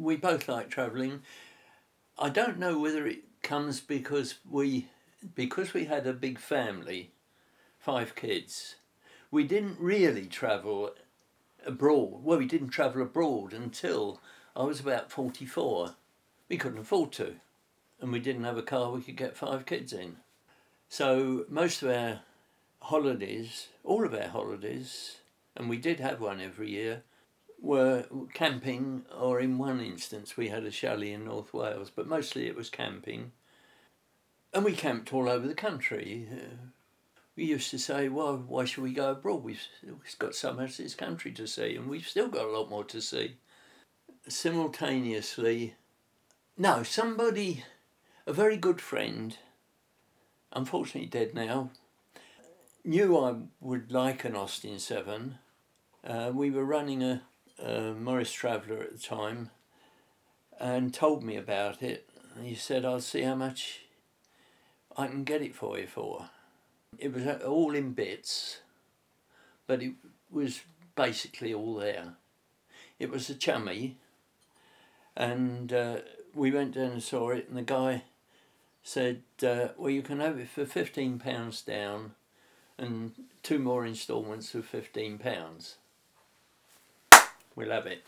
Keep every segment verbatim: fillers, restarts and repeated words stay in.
we both like travelling. I don't know whether it comes because we because we had a big family, five kids. We didn't really travel abroad. Well, we didn't travel abroad until I was about forty-four. We couldn't afford to, and we didn't have a car we could get five kids in. So most of our holidays, all of our holidays, and we did have one every year, were camping, or in one instance we had a chalet in North Wales, but mostly it was camping. And we camped all over the country. Uh, we used to say, well, why should we go abroad? We've, we've got so much of this country to see, and we've still got a lot more to see. Simultaneously, no, somebody, a very good friend, unfortunately dead now, knew I would like an Austin seven. Uh, we were running a, a Morris Traveller at the time, and told me about it. He said, I'll see how much I can get it for you for. It was all in bits, but it was basically all there. It was a chummy, and uh, we went down and saw it, and the guy said, uh, well, you can have it for fifteen pounds down and two more instalments of fifteen pounds. We'll have it.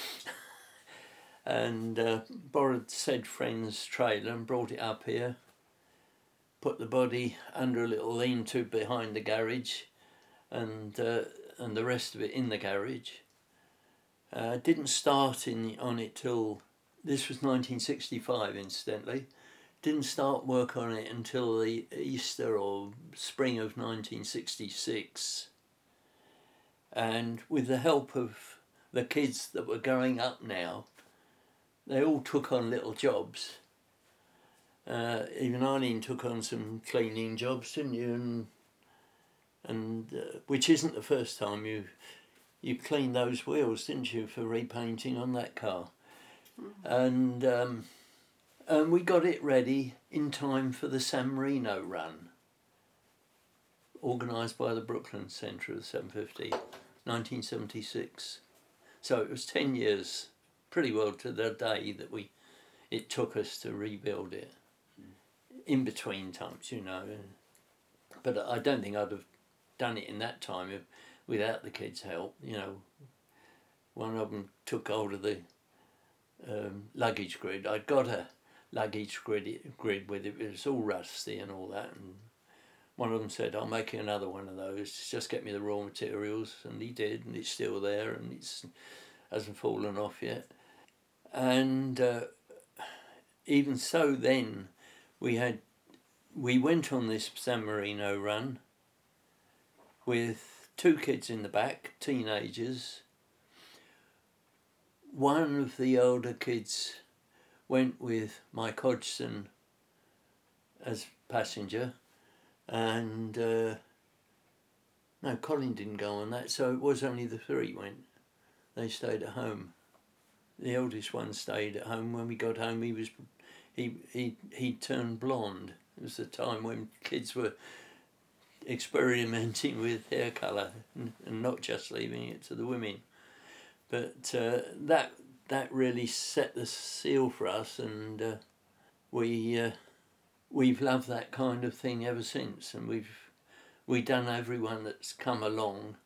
And uh, borrowed said friend's trailer and brought it up here, put the body under a little lean-to behind the garage, and uh, and the rest of it in the garage. Uh, didn't start in on it till, this was nineteen sixty-five incidentally, didn't start work on it until the Easter or spring of nineteen sixty-six. And with the help of the kids that were growing up now, they all took on little jobs. Uh, even Arlene took on some cleaning jobs, didn't you? And and uh, which isn't the first time you you cleaned those wheels, didn't you, for repainting on that car? Mm-hmm. And um, and we got it ready in time for the San Marino run, organised by the Brooklyn Centre of seven fifty, nineteen seventy-six. So it was ten years, pretty well to the day that we it took us to rebuild it. In between times, you know, but I don't think I'd have done it in that time if, without the kids' help. You know, one of them took hold of the um, luggage grid. I'd got a luggage grid grid with it. It was all rusty and all that. And one of them said, "I'll make you another one of those. Just get me the raw materials." And he did, and it's still there, and it's hasn't fallen off yet. And uh, even so, then. We had, we went on this San Marino run with two kids in the back, teenagers. One of the older kids went with Mike Hodgson as passenger, and uh, no, Colin didn't go on that, so it was only the three went. They stayed at home. The oldest one stayed at home. When we got home, he was he he he turned blonde. It was the time when kids were experimenting with hair colour and, and not just leaving it to the women. But uh, that that really set the seal for us, and uh, we uh, we've loved that kind of thing ever since. And we've we done everyone that's come along